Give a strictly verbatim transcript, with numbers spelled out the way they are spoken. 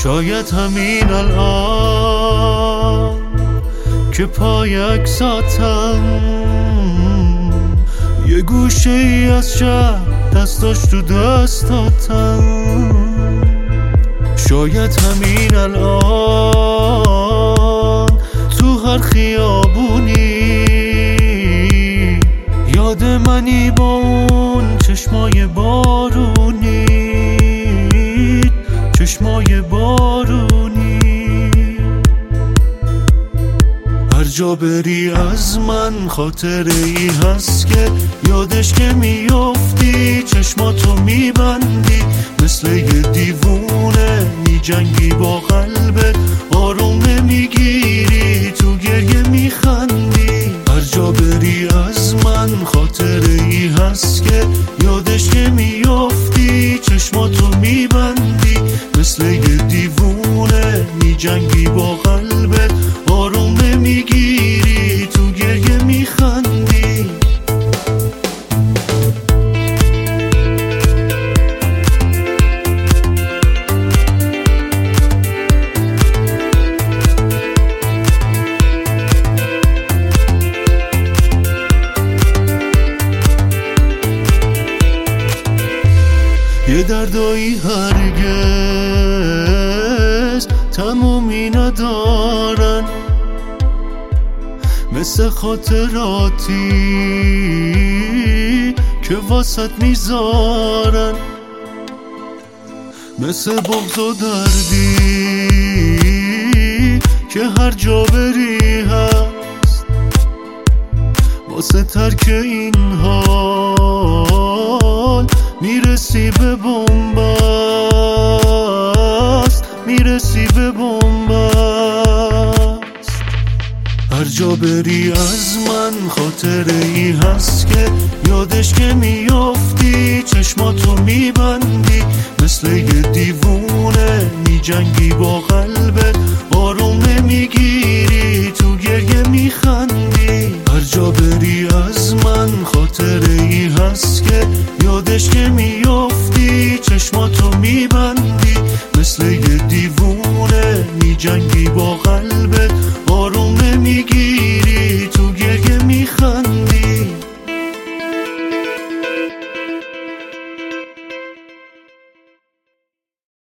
شاید همین الان که پای عکساتم یه گوشه ای از شب دستاش تو دستاتم. شاید همین الان تو هر خیابونی یاد منی با اون چشمای بارونی، چشمای بارونی. هر جا بری از من خاطره ای هست که یادش که میافتی چشماتو میبندی، مثل یه دیوونه میجنگی با قلبت، آروم نمیگیری تو گریه میخندی. هر جا بری از من خاطره ای هست که یادش که میافتی چشماتو میبندی، مثل یه دیوونه میجنگی با قلبت، آروم نمیگیری تو گریه میخندی. یه دردایی هرگز تمومی ندارن، مثل خاطراتی که واسط میذارن، مثل بغض و دردی که هر جا بری هست، واسه ترک این حال میرسی به بنبست، میرسی به بنبست. هر جا بری از من خاطره ای هست که یادش که میافتی چشماتو میبندی، مثل یه دیوونه میجنگی با قلبت، آروم نمیگیری تو گریه میخندی. هر جا بری از من خاطره ای هست که یادش که میافتی چشماتو میبندی،